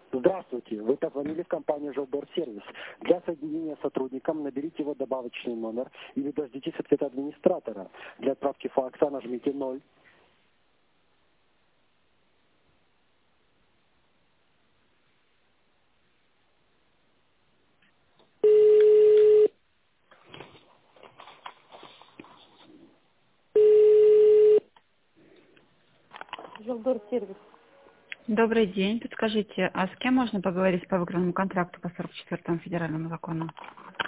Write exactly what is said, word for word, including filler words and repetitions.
Здравствуйте, вы позвонили в компанию Жилдор-сервис. Для соединения с сотрудником наберите его добавочный номер или дождитесь ответа администратора. Для отправки факса нажмите ноль. Жилдор-сервис. Добрый день. Подскажите, а с кем можно поговорить по выигранному контракту по сорок четвёртому федеральному закону?